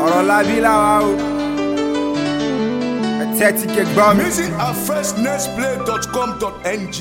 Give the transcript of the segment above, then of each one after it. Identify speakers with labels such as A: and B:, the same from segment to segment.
A: ọ̀rọ̀ lábí làwa o. Tẹ́tí kẹ gbọ́ mi.
B: Music at freshnextplay.com.ng.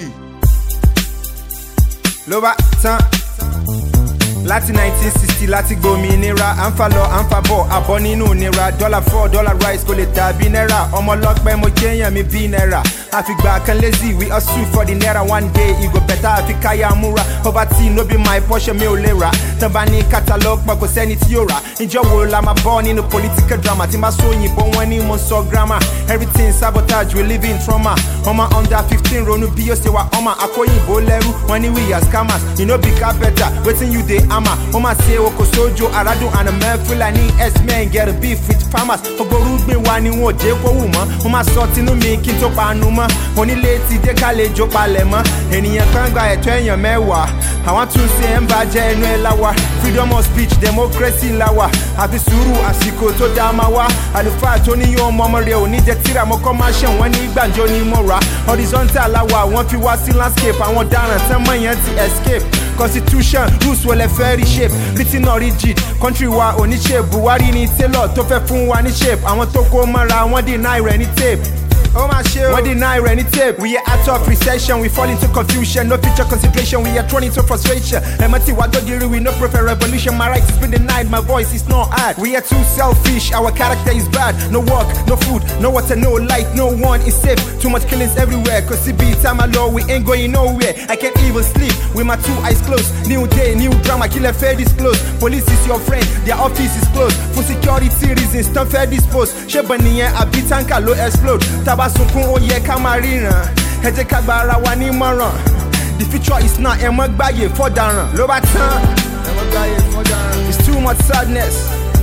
A: Ló bá tán. Láti 1960 láti gbòmìnira à ń fa lọ à ń fa bọ̀ àbọ̀ nínú ìnira $4 rice kò lè dàbí náírà ọmọ ọlọ́pẹ́ mo jẹ́yàn mi bí náírà àfìgbà kan lazy we hustle for the naira one day e go better àfi káyà múra poverty no be my portion mi ò lè rà tán bá ní catalog pọ̀ kò sẹ́ni tí yóò rà ìjọ wo la máa bọ́ nínú political drama tí máa sóyìnbó wọn ní mo sọ grammar everything sabotage we live in trauma ọmọ under 15 ronú bí yóò ṣe wà ọmọ akóyìnbó lẹ́rú wọn ní we are scammers you know big car better wetin you dey ama wọ́n máa ṣe oko sójú àràdùn ànàmẹ́ fúlàní x-men get a beef with farmers gbogbo orúgbìn wa ni wọn ò jẹ́ kó wù mọ́ wọ́n máa sọ tinú mi kí n tó panu mọ́ onílé ti dé ká lè jó palẹ̀ mọ́ ènìyàn kan gba ẹ̀tọ́ èèyàn mẹ́wàá àwọn tún ṣe ń bàjẹ́ ẹnu ẹ̀ láwa freedom of speech democracy láwa àfi sùúrù àsìkò tó dá máa wá àlùfáà tó ní yóò mọ ọmọ rẹ̀ ò ní jẹ́ tíra mọ́ kọ́ máa ṣẹ̀ wọ́n ní gbàǹjo ní mọ́ra horizontal láwa wọ́n fi wá sí landscape àwọn ọ̀daràn tán mọ́ yẹn ti escape constitution rules wọlé fẹ́ reshape written or rigid country wa ò ní shape Buhari ní tailor tó fẹ́ fún wa ní shape àwọn tó kó mọ́ra wọ́n deny rẹ̀ ní tape. Oh my shit, what deny any tape? We are out of recession, we fall into confusion, no future consideration, we are thrown into frustration. Emati Wadogiri, we no prefer revolution, my rights has been denied, my voice is not heard. We are too selfish, our character is bad. No work, no food, no water, no light, no one is safe. Too much killings everywhere, cause it be time alone, we ain't going nowhere. I can't even sleep with my two eyes closed. New day, new drama, killer fair disclosed. Police is your friend, their office is closed. For security reasons, don't fair dispose. Shebaniye, a bitanka, low explode. Sunkún ó yẹ ká máa ríran ẹ jẹ́ ká gba ara wa nímọ̀ràn the future is now ẹ mọ́ gbáyé fọ́daràn ló bá tán ẹ mọ́ gbáyé fọ́daràn it's too much sadness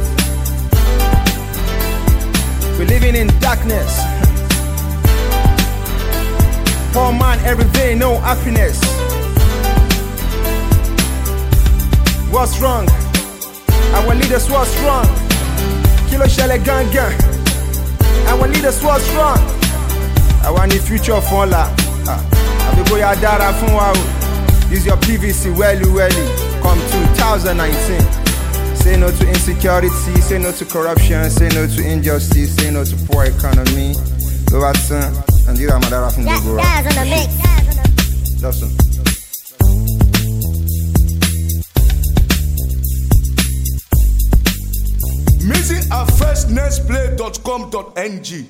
A: we living in darkness poor man every day no happiness what's wrong our leaders what's wrong kí ló ṣẹlẹ̀ gangan our leaders what's wrong. I want the future for la. Abi boya dara fun wa o. Use your PVC welly. Come 2019. Say no to insecurity, say no to corruption, say no to injustice, say no to poor economy. Go back son. And you are madara from the world.
C: Guys on the mix.
A: That's it.
B: Music at freshnextplay.com.ng.